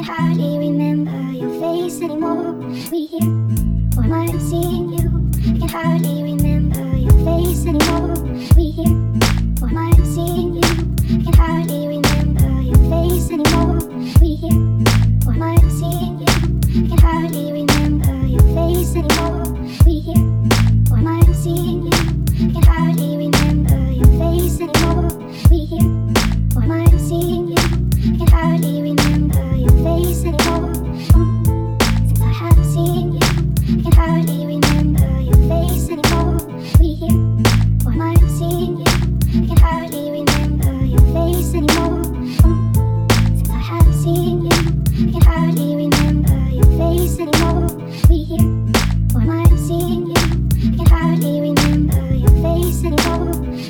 hardly remember your face anymore. We here, or am I seeing you? I can hardly remember your face anymore. We here.